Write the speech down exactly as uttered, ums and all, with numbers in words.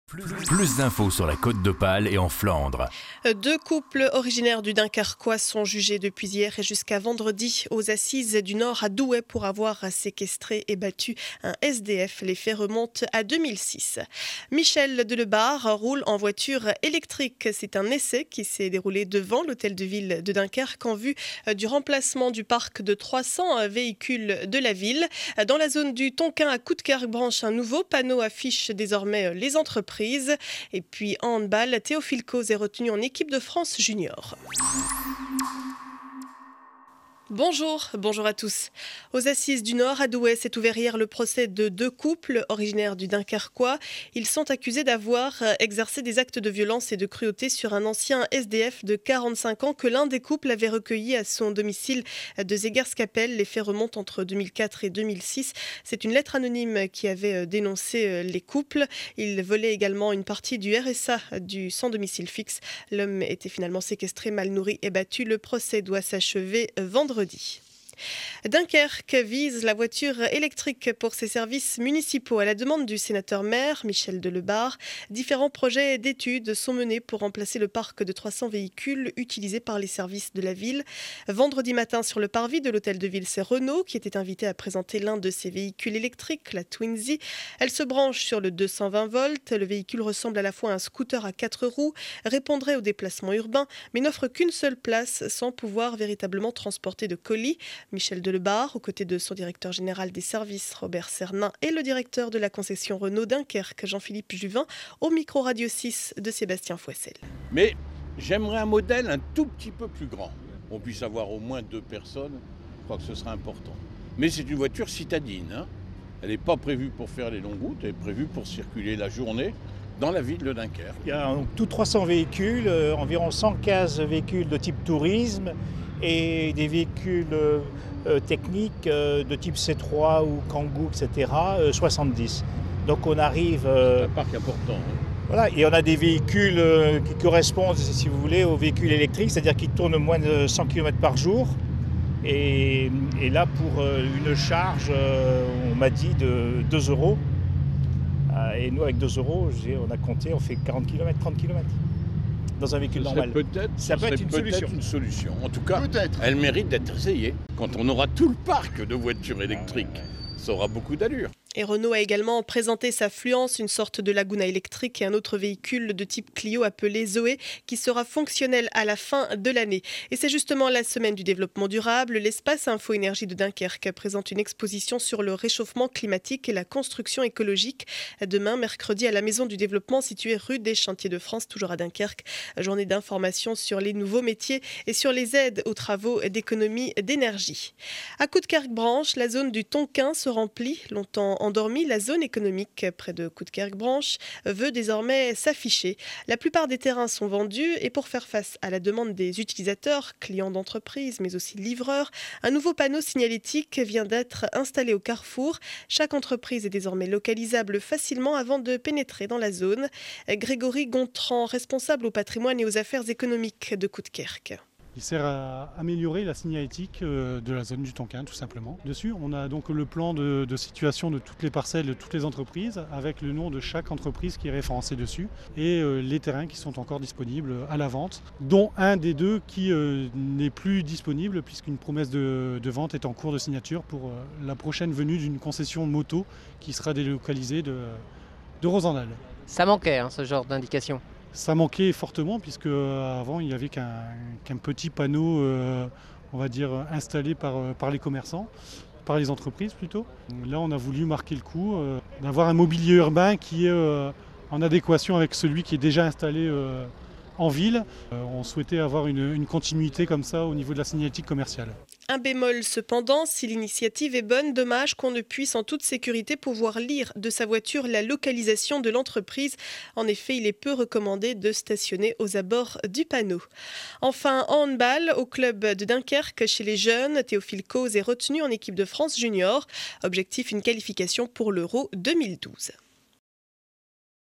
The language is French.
Plus, plus d'infos sur la Côte d'Opale et en Flandre. Deux couples originaires du Dunkerquois sont jugés depuis hier et jusqu'à vendredi aux Assises du Nord à Douai pour avoir séquestré et battu un S D F. Les faits remontent à deux mille six. Michel Delebarre roule en voiture électrique. C'est un essai qui s'est déroulé devant l'hôtel de ville de Dunkerque en vue du remplacement du parc de trois cents véhicules de la ville. Dans la zone du Tonkin à Coudekerque-Branche, un nouveau panneau affiche désormais les entreprises. Et puis en handball, Théophile Cauze est retenu en équipe de France junior. Bonjour, bonjour à tous. Aux Assises du Nord, à Douai, s'est ouvert hier le procès de deux couples originaires du Dunkerquois. Ils sont accusés d'avoir exercé des actes de violence et de cruauté sur un ancien S D F de quarante-cinq ans que l'un des couples avait recueilli à son domicile de Zegerskapelle. Les faits remontent entre deux mille quatre et deux mille six. C'est une lettre anonyme qui avait dénoncé les couples. Ils volaient également une partie du R S A du sans domicile fixe. L'homme était finalement séquestré, mal nourri et battu. Le procès doit s'achever vendredi. Dunkerque vise la voiture électrique pour ses services municipaux. À la demande du sénateur-maire Michel Delebarre, différents projets d'études sont menés pour remplacer le parc de trois cents véhicules utilisés par les services de la ville. Vendredi matin, sur le parvis de l'hôtel de ville, c'est Renault qui était invité à présenter l'un de ses véhicules électriques, la Twinsy. Elle se branche sur le deux cent vingt volts. Le véhicule ressemble à la fois à un scooter à quatre roues, répondrait aux déplacements urbains, mais n'offre qu'une seule place sans pouvoir véritablement transporter de colis. Michel Delebarre, aux côtés de son directeur général des services, Robert Cernin, et le directeur de la concession Renault Dunkerque, Jean-Philippe Juvin, au micro Radio six de Sébastien Fouessel. Mais j'aimerais un modèle un tout petit peu plus grand. On puisse avoir au moins deux personnes, je crois que ce serait important. Mais c'est une voiture citadine, hein. Elle n'est pas prévue pour faire les longues routes, elle est prévue pour circuler la journée dans la ville de Dunkerque. Il y a donc tout trois cents véhicules, euh, environ cent quinze véhicules de type tourisme et des véhicules euh, techniques euh, de type C trois ou Kangoo, et cetera, euh, soixante-dix. Donc on arrive... Euh, c'est un parc important. Hein. Voilà, et on a des véhicules euh, qui correspondent, si vous voulez, aux véhicules électriques, c'est-à-dire qui tournent moins de cent kilomètres par jour. Et, et là, pour euh, une charge, euh, on m'a dit de deux euros. Et nous, avec deux euros, on a compté, on fait quarante kilomètres, trente kilomètres dans un véhicule normal. Peut-être, ça peut être une, peut-être solution. une solution. En tout cas, peut-être. Elle mérite d'être essayée. Quand on aura tout le parc de voitures électriques, ça aura beaucoup d'allure. Et Renault a également présenté sa Fluence, une sorte de Laguna électrique, et un autre véhicule de type Clio appelé Zoé qui sera fonctionnel à la fin de l'année. Et c'est justement la semaine du développement durable. L'espace Info Énergie de Dunkerque présente une exposition sur le réchauffement climatique et la construction écologique. Demain, mercredi, à la Maison du Développement située rue des Chantiers de France, toujours à Dunkerque. Journée d'information sur les nouveaux métiers et sur les aides aux travaux d'économie d'énergie. À Coudekerque-Branche, la zone du Tonkin se remplit. Longtemps endormie, la zone économique près de Coudekerque-Branche veut désormais s'afficher. La plupart des terrains sont vendus et pour faire face à la demande des utilisateurs, clients d'entreprise mais aussi livreurs, un nouveau panneau signalétique vient d'être installé au carrefour. Chaque entreprise est désormais localisable facilement avant de pénétrer dans la zone. Grégory Gontran, responsable au patrimoine et aux affaires économiques de Coudekerque. Il sert à améliorer la signalétique de la zone du Tonkin, tout simplement. Dessus, on a donc le plan de, de situation de toutes les parcelles, de toutes les entreprises, avec le nom de chaque entreprise qui est référencé dessus, et euh, les terrains qui sont encore disponibles à la vente, dont un des deux qui euh, n'est plus disponible, puisqu'une promesse de, de vente est en cours de signature pour euh, la prochaine venue d'une concession moto qui sera délocalisée de, de Rosendal. Ça manquait, hein, ce genre d'indication. Ça manquait fortement puisque euh, avant il n'y avait qu'un, qu'un petit panneau, euh, on va dire, installé par, par les commerçants, par les entreprises plutôt. Là on a voulu marquer le coup, euh, d'avoir un mobilier urbain qui est euh, en adéquation avec celui qui est déjà installé euh, en ville. Euh, on souhaitait avoir une, une continuité comme ça au niveau de la signalétique commerciale. Un bémol cependant, si l'initiative est bonne, dommage qu'on ne puisse en toute sécurité pouvoir lire de sa voiture la localisation de l'entreprise. En effet, il est peu recommandé de stationner aux abords du panneau. Enfin, en handball, au club de Dunkerque, chez les jeunes, Théophile Cauze est retenu en équipe de France junior. Objectif, une qualification pour l'Euro deux mille douze.